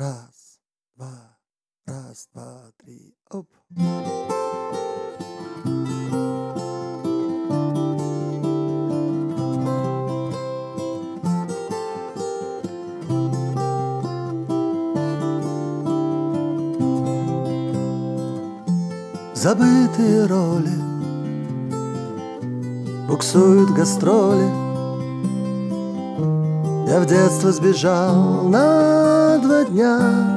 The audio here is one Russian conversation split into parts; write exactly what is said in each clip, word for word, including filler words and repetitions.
Раз, два, раз, два, три, оп. Забытые роли, буксуют гастроли. Я в детство сбежал на два дня.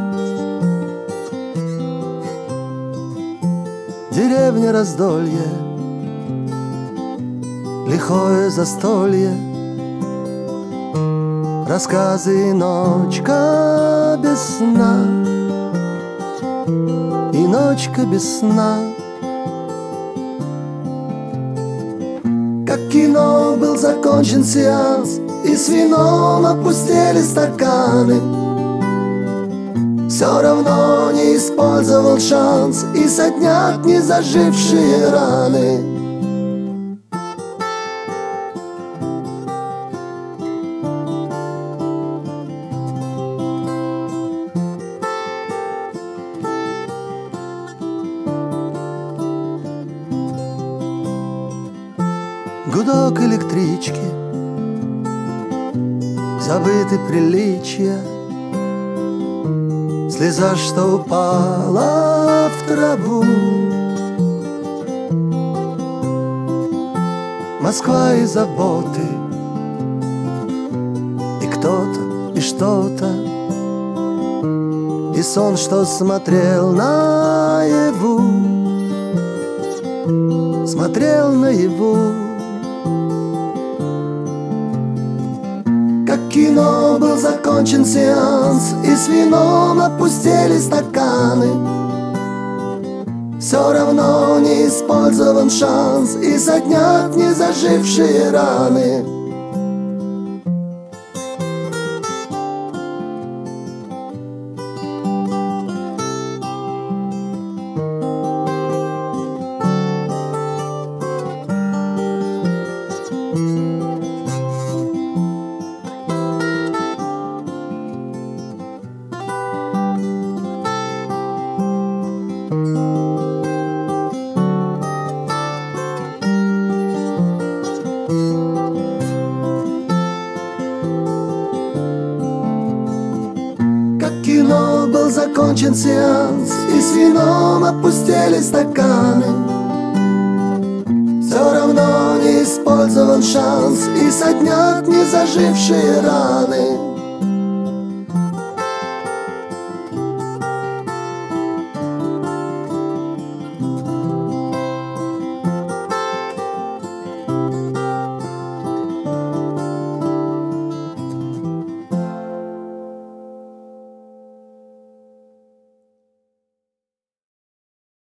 Деревня раздолье, лихое застолье, рассказы и ночка без сна, и ночка без сна. Как кино был закончен сеанс, и с вином опустили стаканы. Все равно не использовал шанс, и соднят не зажившие раны. Гудок электрички, забыты приличия, слеза, что упала в траву. Москва и заботы, и кто-то, и что-то, и сон, что смотрел наяву, смотрел наяву. Как кино был закончен сеанс, и с вином опустили стаканы. Все равно не использован шанс, и соднят не зажившие раны. Кино был закончен сеанс, и с вином опустили стаканы. Все равно не использован шанс, и соднят не зажившие раны.